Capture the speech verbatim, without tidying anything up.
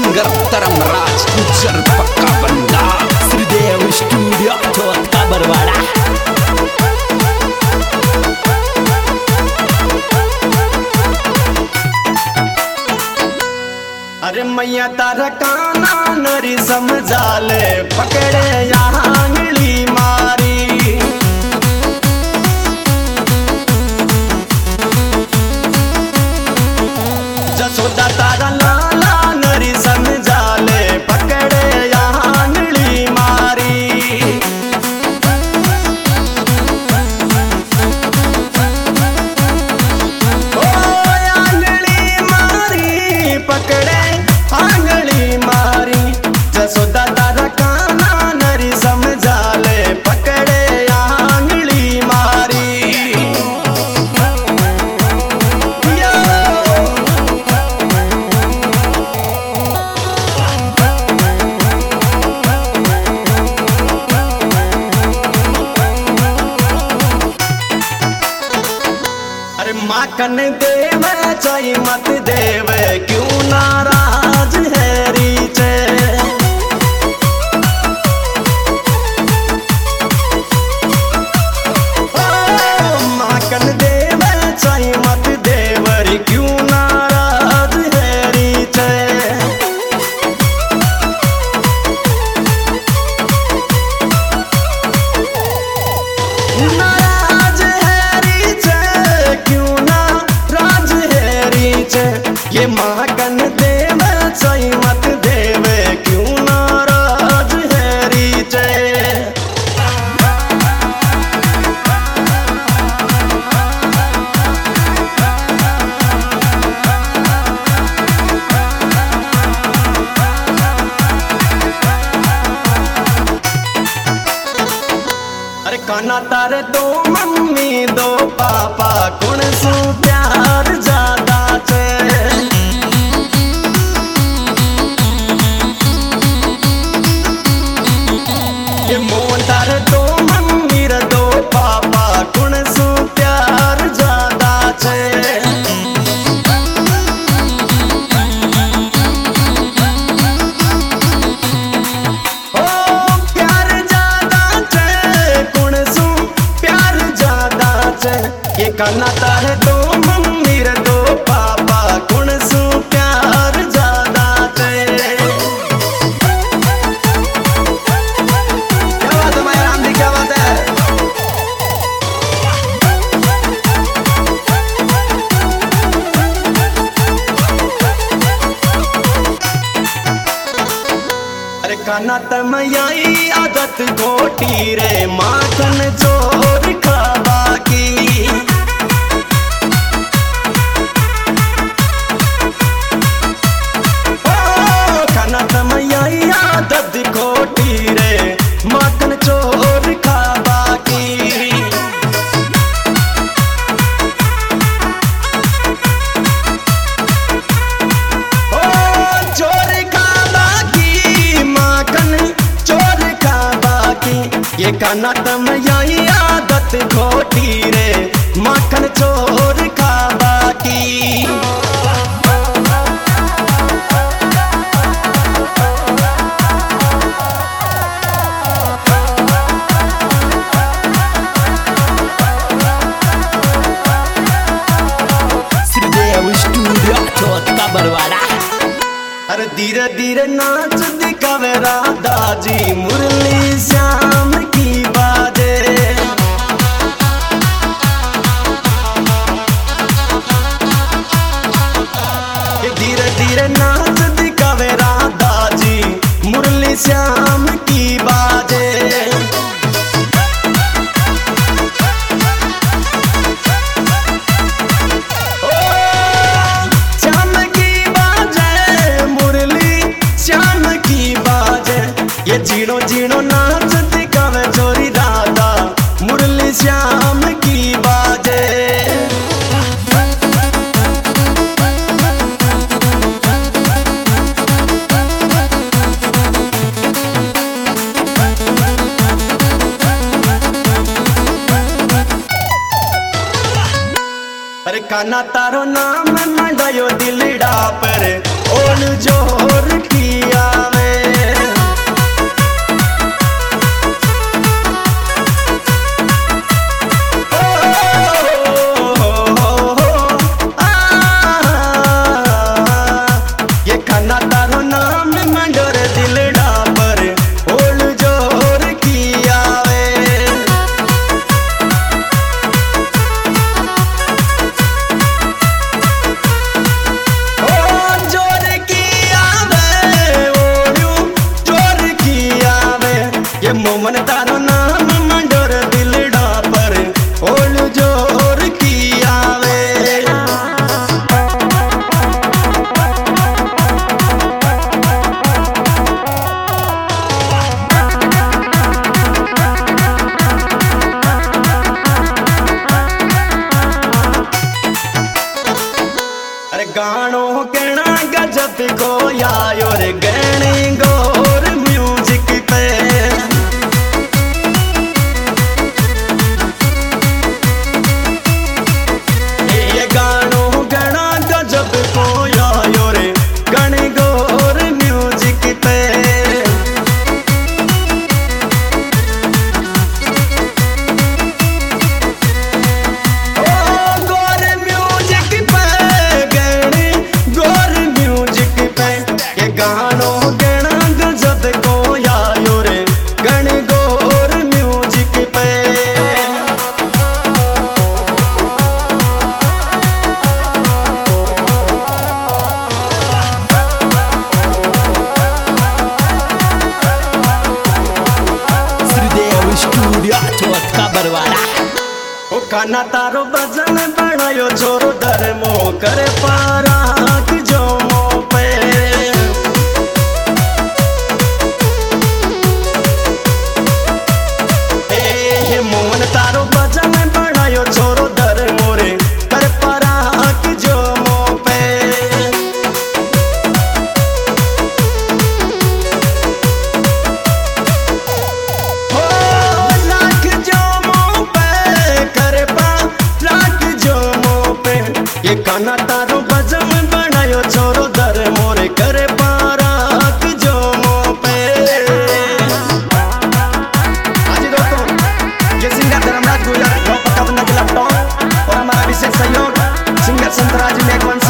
Singer Dharmaraj Gujjar पक्का बंदा Shridev studio चौथा बरवाड़ा। अरे मैया तारा काना नरी समझा ले पकड़े यहाँ आंगली मारी। जसोदा तारा लाला नरी समझा ले पकड़े यहाँ आंगली मारी। ओ आंगली मारी पकड़े आंगली मारी। जसोदा तारा काना नरी समझा ले पकड़े आंगली मारी। अरे माखन देव चाई मत देव क्यों नाराज है रीचे। माखन देव चाई मत देव क्यों नाराज है रीचे। नाराज है रीचे क्यों नाराज है रीचे। ये माखन देव चाई मत देव क्यों नाराज है रीचे। अरे काना तारे दो मम्मी दो पापा कौन सु प्यार ज्यादा छे। ये मोहन तारे दो मम्मी रे दो पापा कौन सु प्यार ज्यादा छे। ओ प्यार ज्यादा छे कौन सु प्यार ज्यादा छे। ये काना तारे दो मम्मी रे दो पापा कौन सु प्यार ज्यादा छे। क्या बात है माया राम जी, क्या बात है। अरे काना तमयाई आदत गोटी रे माखन चोर खावा की। ओ काना तमयाई आदत गोटी रे माखन चोर खावा की। ओ चोर खावा की माखन चोर खावा की। ये काना तमयाई आदत खोटी रे माखन चोर खावा की। श्रीदेव स्टूडियो चौथा बरवाड़ा। अरे धीरे धीरे नाच दिखावे राधा जी मुरली श्याम की बाजे। ये धीरे धीरे नाच दिखावे राधा जी मुरली श्याम की बाजे। ओ श्याम की बाजे मुरली श्याम की बाजे। ये जीणो जीणो नाच दिखावे छोरी राधा मुरली श्याम की बाजे। अरे काना तारो नाम मंडायो दिलड़ा पर ओल जोर की गानो कहना गजब को यायो रे गहने गोर म्यूजिक पे ये गानो कहना गजब को यायो रे गहने गोर म्यूजिक पे खाना तारो भजन बनायो छोरो धर्मो करे पाराक जो मो पे ए मोहन तारो भजन बनायो छोरो धर्मो रे करे पाराक जो मो पे खाना तारो भजन बनायो छोरो दर मोरे करे पाराक जो मो पे। आज दोस्तों ये सिंगर धर्मराज गुजर पक्का बंदा के लैपटॉप और हमारा विशेष सहयोग सिंगर संतराज मेघवन